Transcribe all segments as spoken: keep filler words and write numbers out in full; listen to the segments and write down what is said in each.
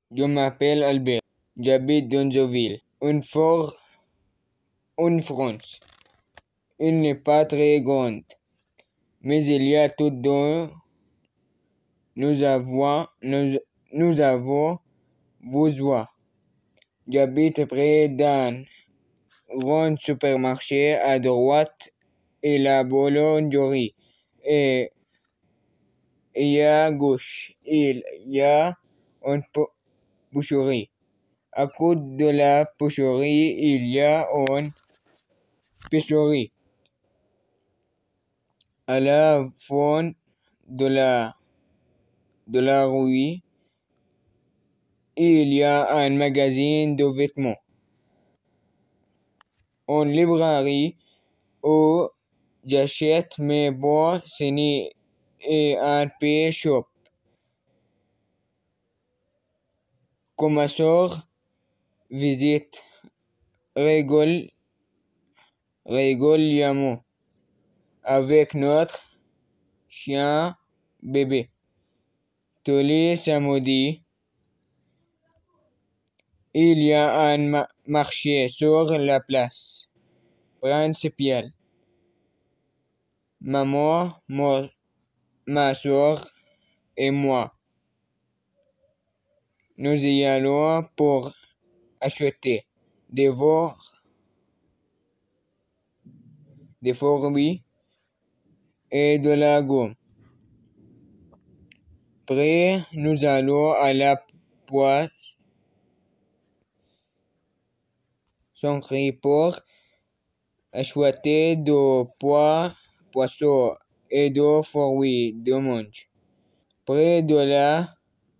Je m'appelle Albert. J'habite Donzoville, une fort, une France. Elle n'est pas très grande, mais il y a tout dont nous avons, nous, nous avons besoin. J'habite près d'un grand supermarché à droite et la boulangerie. Et, et à gauche, il y a une boucherie. À côté de la boucherie, il y a une pêcherie. À la fin de la, de la rue, il y a un magasin de vêtements. Une librairie où j'achète mes bons ciné et un pet shop. Comme ma soeur visite régul- régulièrement avec notre chien bébé. Tous les samedis, il y a un ma- marché sur la place principale. Maman, mo- ma soeur et moi, nous y allons pour acheter des vor- des fourmis et de la gomme. Après, nous allons à la poissonnerie pour acheter de pois, poissons et de fruits de mange. Près de là,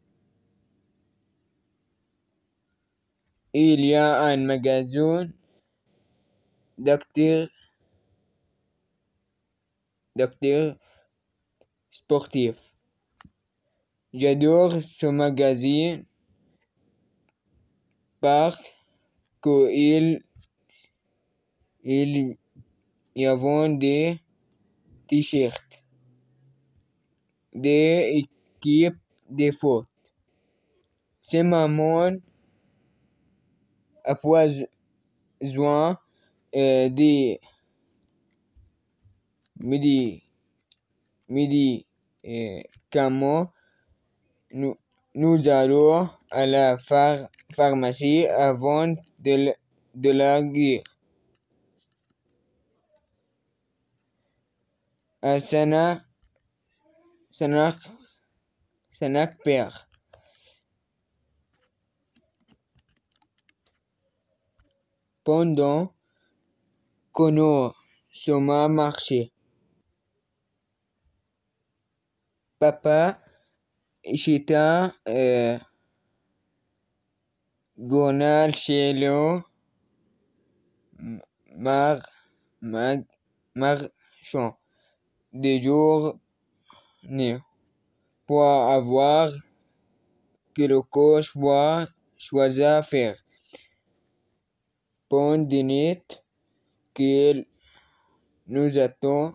il y a un magasin d'acteurs d'acteurs sportifs. J'adore ce magazine parce qu'il il y a des t-shirts, des équipes de foot. C'est maman a besoin euh, de midi, midi euh, comment nous, nous allons à la phar- pharmacie avant de, l- de la guerre. À Sana, Sana, Sanak-Père. Pendant que nous sommes à marcher, papa acheta euh, journal chez le mar, mag, marchand de journée pour avoir quelque chose chose à faire. Pendant dîner qu'il nous attend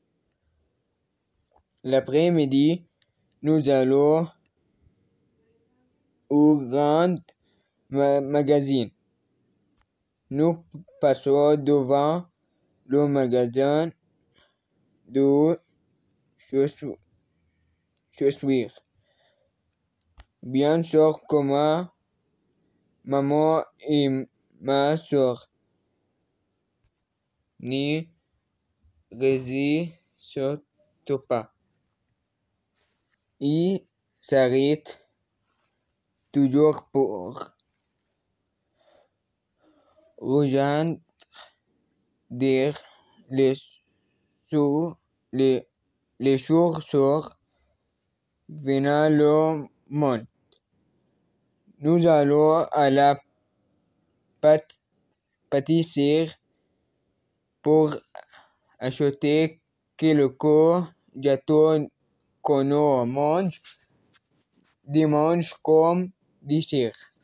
l'après-midi, nous allons au grand ma- magasin. Nous passons devant le magasin de chaussures. chaussures. Bien sûr, comme maman et ma soeur n'y résistent pas. Ils s'arrêtent toujours pour rejoindre les, sous, les, les chaussures venant le monde. Nous allons à la pât- pâtisserie pour acheter quelques gâteaux qu'on mange dimanche comme dessert.